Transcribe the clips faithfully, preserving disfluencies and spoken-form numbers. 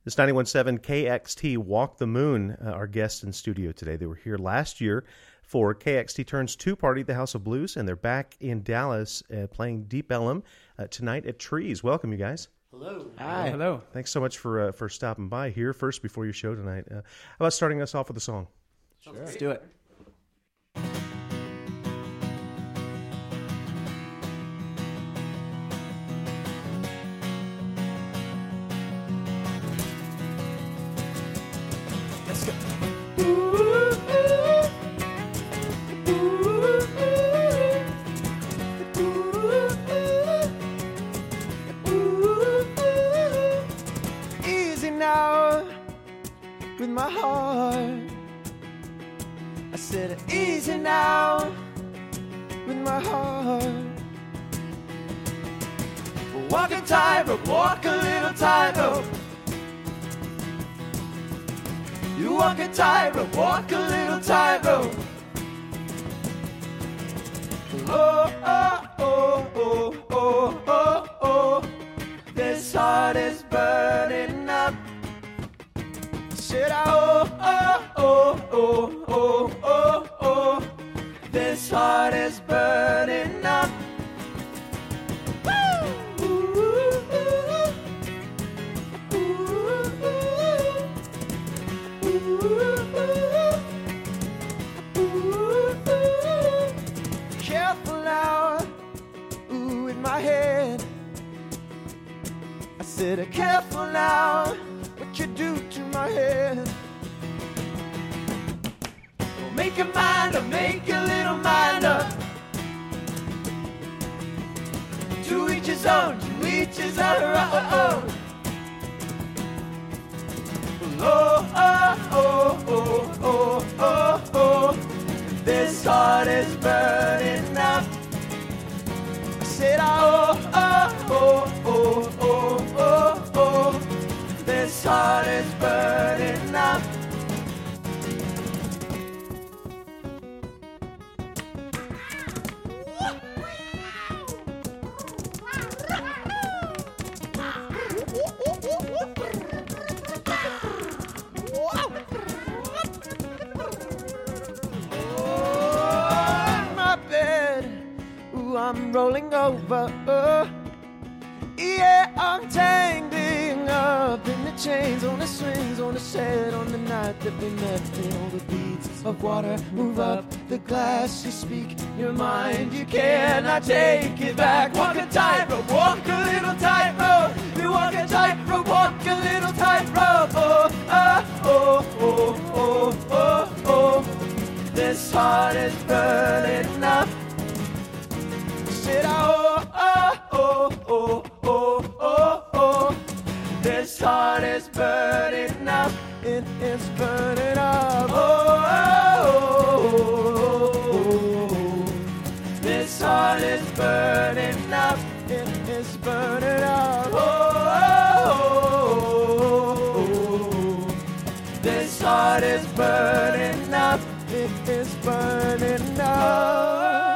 It's ninety-one point seven K X T Walk the Moon, uh, our guests in studio today. They were here last year for K X T Turns two party at the House of Blues, and they're back in Dallas uh, playing Deep Ellum uh, tonight at Trees. Welcome, you guys. Hello. Hi. Hello. Thanks so much for uh, for stopping by here first before your show tonight. Uh, how about starting us off with a song? Sure. Let's do it. Let's go. Easy now with my heart. I said easy now with my heart. Walk a tightrope, walk a little tightrope. You walk a tightrope, walk a little tightrope. Oh, oh, oh, oh, oh, oh, oh. This heart is burning up. Said I, oh, oh, oh, oh, oh, oh, oh. This heart is burning up. Woo! Ooh, ooh, ooh, ooh, ooh. Careful now, ooh, in my head. I said, careful now, what you do to my head. Well, make your mind up, make your little mind up. To each his own, to each his own. Oh, oh, oh, oh, oh, oh, oh. This heart is burning up. I said, oh, oh, oh, oh, oh, oh, oh. This heart is burning up. I'm rolling over, uh, yeah, I'm tangling up in the chains, on the strings, on the shed, on the night that we met. And all the beads of water move up the glass. You speak your mind, you cannot take it back. Walk a tightrope, walk a little tightrope. You walk a tightrope, walk a little tightrope. Oh, oh, oh, oh, oh, oh, oh. This heart is burning up. Said, oh, oh, oh, oh, oh, oh, oh. This heart is burning up. It is burning up. Oh, oh, oh, oh, oh. This heart is burning up. It is burning up. Oh, oh, oh, oh. This heart is burning up. It is burning up.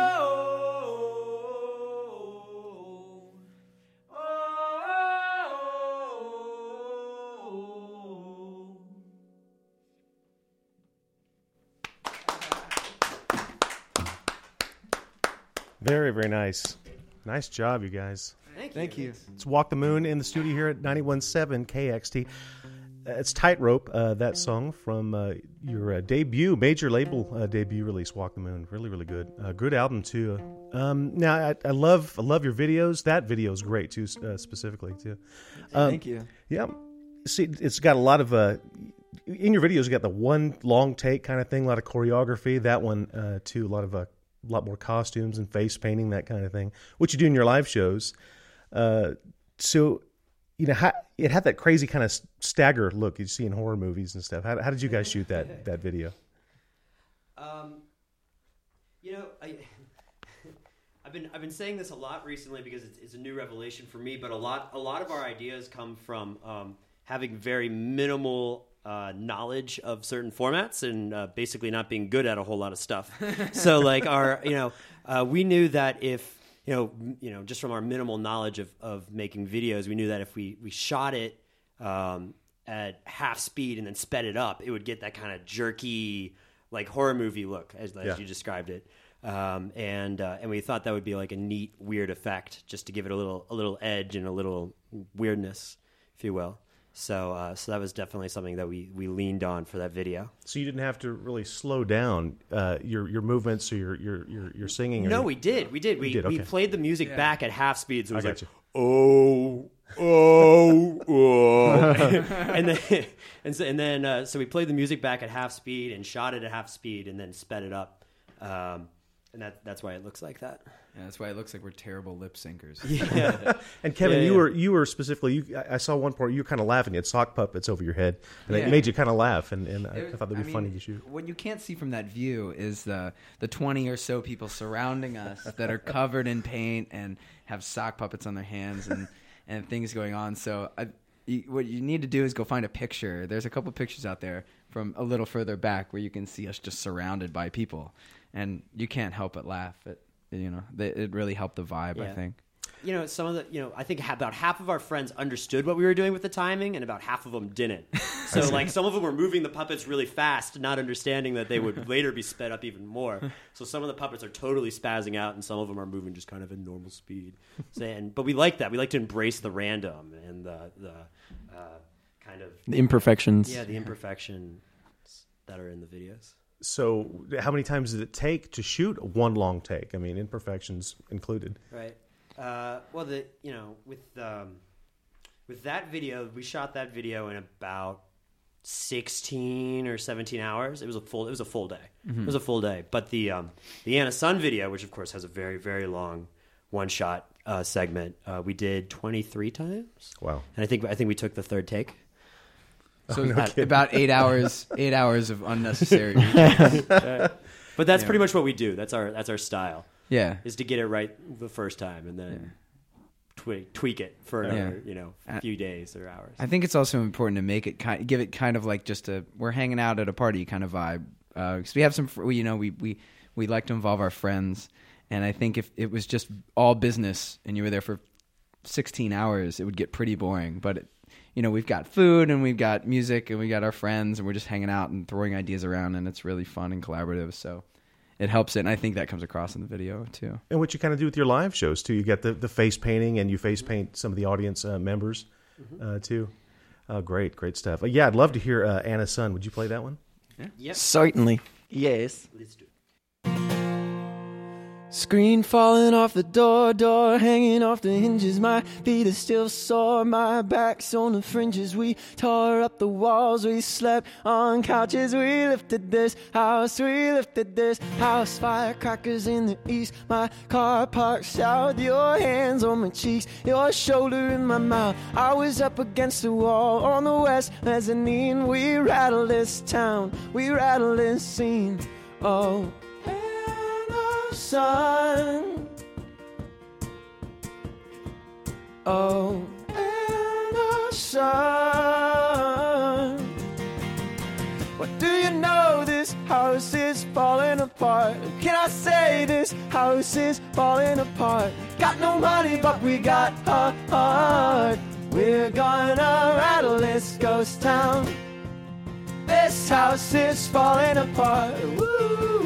Very, very nice. Nice job, you guys. Thank you. Thank you. It's Walk the Moon in the studio here at ninety-one point seven K X T. Uh, it's Tightrope, uh, that song from uh, your uh, debut, major label uh, debut release, Walk the Moon. Really, really good. Uh, good album, too. Um, now, I, I love I love your videos. That video is great, too, uh, specifically, too. Um, Thank you. Yeah. See, it's got a lot of... Uh, in your videos, you got the one long take kind of thing, a lot of choreography. That one, uh, too, a lot of... Uh, a lot more costumes and face painting, that kind of thing, which you do in your live shows. Uh, so, you know, how, it had that crazy kind of stagger look you see in horror movies and stuff. How, how did you guys shoot that that video? Um, you know, I, I've been I've been saying this a lot recently because it's, it's a new revelation for me. But a lot a lot of our ideas come from um, having very minimal uh, knowledge of certain formats and uh, basically not being good at a whole lot of stuff. So like our, you know, uh, we knew that if, you know, m- you know, just from our minimal knowledge of, of making videos, we knew that if we, we shot it um, uh, half speed and then sped it up, it would get that kind of jerky, like horror movie look, as, as Yeah. you described it. Um, and uh, and we thought that would be like a neat, weird effect, just to give it a little a little edge and a little weirdness, if you will. So uh, so that was definitely something that we, we leaned on for that video. So you didn't have to really slow down uh, your your movements or your your your, your singing. Or No, your, we did. We did. We, did, we okay. played the music back at half speed. So it was I like, got you. oh, oh, oh. and then, and so, and then uh, so we played the music back at half speed and shot it at half speed and then sped it up. Um, and that that's why it looks like that. Yeah, that's why it looks like we're terrible lip syncers. Yeah. And Kevin, Yeah, you yeah. were you were specifically. You, I I saw one part. You were kind of laughing. You had sock puppets over your head, and Yeah. it made you kind of laugh. And, and I, It- I thought that'd be I funny mean, to shoot. What you can't see from that view is the the twenty or so people surrounding us that are covered in paint and have sock puppets on their hands and, and things going on. So I, you, what you need to do is go find a picture. There's a couple pictures out there from a little further back where you can see us just surrounded by people, and you can't help but laugh. It you know they, it really helped the vibe. Yeah. I think. You know, some of the, you know, I think about half of our friends understood what we were doing with the timing, and about half of them didn't. So, like, some of them were moving the puppets really fast, not understanding that they would later be sped up even more. So, some of the puppets are totally spazzing out, and some of them are moving just kind of at normal speed. So, and, but we like that. We like to embrace the random and the the uh, kind of The imperfections. yeah, the imperfections that are in the videos. So, how many times did it take to shoot one long take? I mean, imperfections included. Right. Uh, well, the you know with um, with that video, we shot that video in about sixteen or seventeen hours. It was a full. It was a full day. It was a full day. But the um, the Anna Sun video, which of course has a very very long one shot uh, segment, uh, we did twenty-three times. Wow. And I think I think we took the third take. So no about- kidding. about eight hours, eight hours of unnecessary. But that's Yeah. pretty much what we do. That's our that's our style. Yeah. Is to get it right the first time and then tweak tweak it for another you know Uh, few days or hours. I think it's also important to make it kind, give it kind of like just a we're hanging out at a party kind of vibe. Because we have some, fr- we, you know, we, we we like to involve our friends, and I think if it was just all business and you were there for sixteen hours, it would get pretty boring. But it, you know, we've got food and we've got music and we got our friends and we're just hanging out and throwing ideas around, and it's really fun and collaborative. So it helps it, and I think that comes across in the video too. And what you kind of do with your live shows too. You get the, the face painting, and you face paint some of the audience uh, members uh, too. Oh, great, great stuff. Uh, yeah, I'd love to hear uh, Anna's Son. Would you play that one? Yep. Certainly. Yes. Let's do it. Screen falling off the door, door hanging off the hinges. My feet are still sore, my back's on the fringes. We tore up the walls, we slept on couches. We lifted this house, we lifted this house. Firecrackers in the east, my car parked south. Your hands on my cheeks, your shoulder in my mouth. I was up against the wall on the west mezzanine. We rattled this town, we rattled this scene. Oh, Son, oh, Anna Son. What do you know? This house is falling apart. Can I say this house is falling apart? Got no money, but we got a heart. We're gonna rattle this ghost town. This house is falling apart. Woo.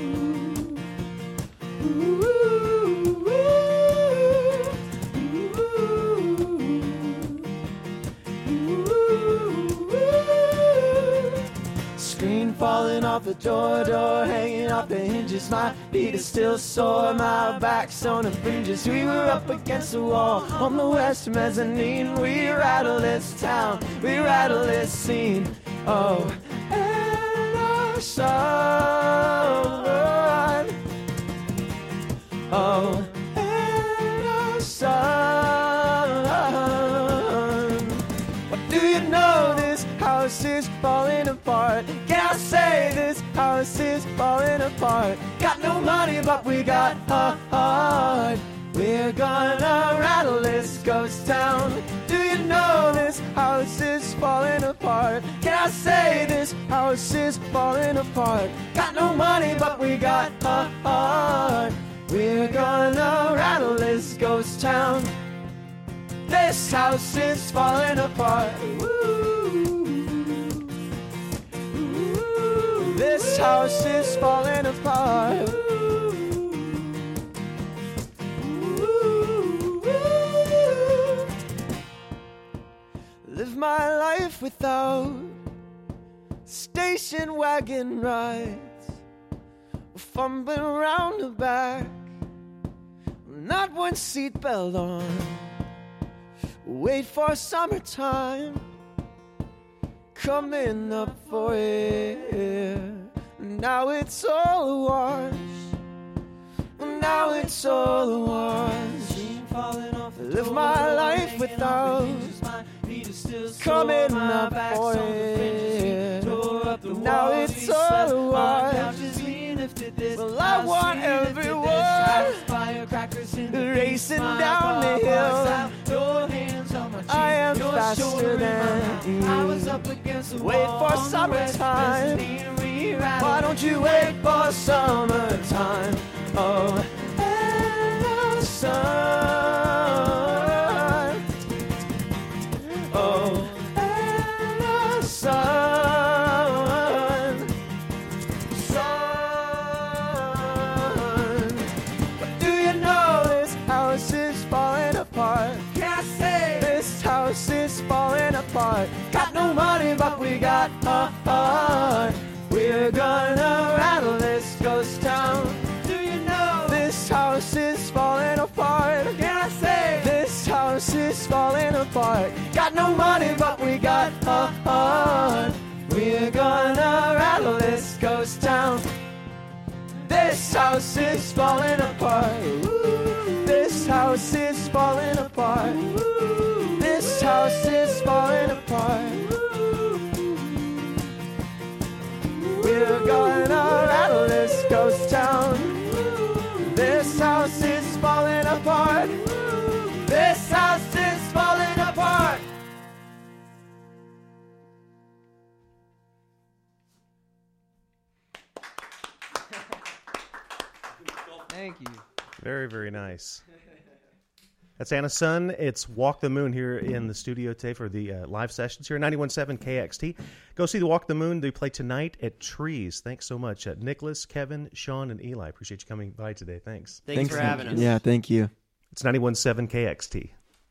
Screen falling off the door, door hanging off the hinges. My feet are still sore, my back's on the fringes. We were up against the wall on the west mezzanine. We rattle this town, we rattle this scene. Oh, Anna Son. Oh, Anna Son. What do you know? This house is falling apart. Can I say this house is falling apart? Got no money, but we got a heart. We're gonna rattle this ghost town. Do you know this house is falling apart? Can I say this house is falling apart? Got no money, but we got a heart. We're gonna rattle this ghost town. This house is falling apart. Woo. house is falling apart. Live my life without station wagon rides, fumbling around the back, not one seatbelt on. Wait for summertime coming up for air. Now it's all a wash. Now it's all a wash. Live my life without coming up for air. Now it's all a wash. Well, I want everyone racing down the hill. I am faster than you. Wait for summertime. Why don't you wait for summertime? Oh, and the sun. Oh, and the sun. Sun. But do you know this house is falling apart? Can't say this house is falling apart. Got no money, but we got a heart. We're gonna rattle this ghost town. Do you know this house is falling apart? Can I say this house is falling apart? Got no money, but we got a heart. We're gonna rattle this ghost town. This house is falling apart. Ooh. This house is falling apart. Ooh. This house is falling apart. We're gonna rattle this ghost town. This house is falling apart. This house is falling apart. Thank you. Very, very nice. That's Anna Sun. It's Walk the Moon here in the studio today for the uh, live sessions here at ninety-one point seven K X T. Go see the Walk the Moon. They play tonight at Trees. Thanks so much. Uh, Nicholas, Kevin, Sean, and Eli. Appreciate you coming by today. Thanks. Thanks, Thanks for having us. Yeah, thank you. It's ninety-one point seven K X T.